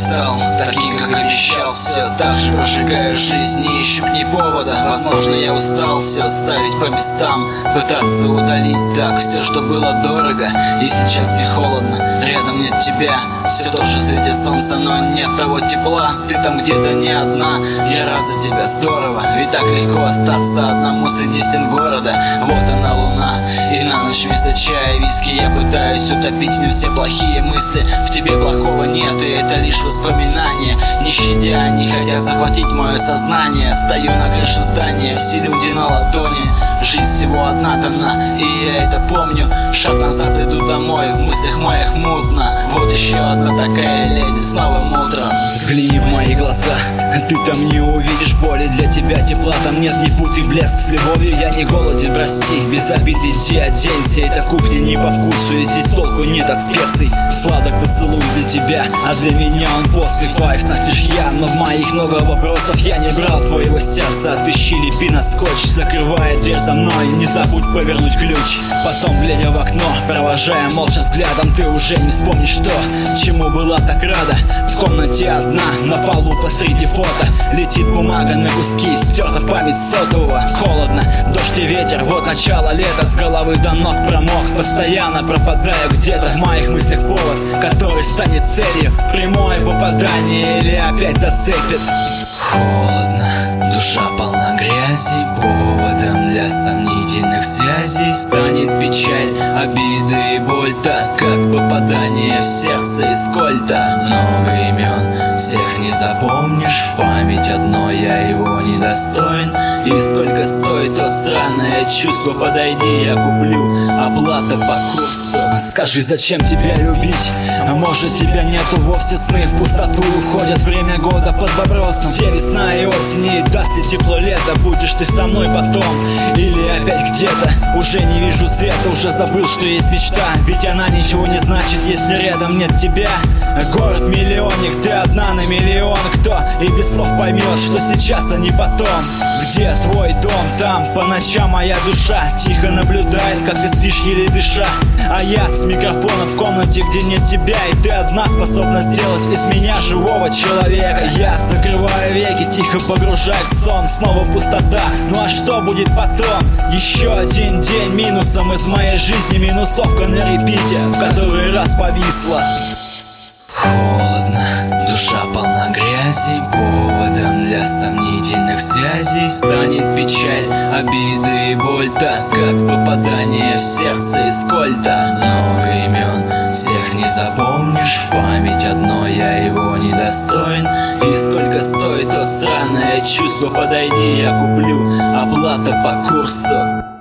стал таким, как обещал. Все так же прожигаю жизнь, не ищу к ней повода. Возможно, я устал все ставить по местам, пытаться удалить так все, что было дорого. И сейчас мне холодно, рядом нет тебя. Все тоже светит солнце, но нет того тепла. Ты там где-то не одна, я рад за тебя, здорово. Ведь так легко остаться одному среди стен города. Вот она луна, и на ночь вместо чая виски я пытаюсь утопить в нем все плохие мысли. В тебе плохого нет, и это лишь воспоминания. Не щадя, они хотят захватить мое сознание. Стою на крыше здания, все люди на ладони. Жизнь всего одна дана, и я это помню. Шаг назад, иду домой, в мыслях моих мутно. Вот еще одна такая леди с новым утром. Взгляни в мои глаза, ты там не увидишь боли. Для тебя тепла, там нет ни пут и блеск с любовью. Я не голоден, прости, без обид иди оденься. Эта кухня не по вкусу, и здесь толку нет от специй. Сладок поцелуй для тебя, а для меня он пост. И в твоих снах лишь я, но в моих много вопросов. Я не брал твоего сердца, отыщи, лепи на скотч. Закрывая дверь за мной, не забудь повернуть ключ. Потом глядя в окно, провожая молча взглядом, ты уже не вспомнишь то, чему была так рада. В комнате одна, на полу посреди фото летит бумага на куски, стерта память сотового. Холодно, дождь и ветер, вот начало лета. С головы до ног промок, постоянно пропадаю где-то. В моих мыслях повод, который станет целью. Прямое попадание или опять зацепит. Холодно, душа полна грязи. Поводом для сомнительных связей станет печаль, обиды и боль. Так как попадание в сердце из кольта. Много имен, всех не запомнишь. В память одно, я его недостоин. И сколько стоит то сраное чувство? Подойди, я куплю, оплата по курсу. Скажи, зачем тебя любить? А может, тебя нету вовсе, сны в пустоту уходят. Время года под вопросом, где весна и осень, и даст ли тепло лето? Будешь ты со мной потом или опять где-то? Уже не вижу света, уже забыл, что есть мечта. Ведь она ничего не значит, если рядом нет тебя. Город-миллионник, ты одна на миллион. Кто и без слов поймет, что сейчас, а не потом? Где твой дом? Там по ночам моя душа тихо наблюдает, как ты спишь, еле дыша. А я с микрофоном в комнате, где нет тебя. И ты одна способна сделать из меня живого человека. Я закрываю веки, тихо погружаюсь в сон. Снова пустота, ну а что будет потом? Еще один день минусом из моей жизни. Минусовка на репите, в который раз повисла. Холодно, душа полна грязи. Поводом для сомнительных связей станет печаль, обиды и боль. Так как попадание в сердце из кольта. Много имен, всех не запомнишь. В память одно, я его недостоин. И сколько стоит то сраное чувство? Подойди, я куплю, оплата по курсу.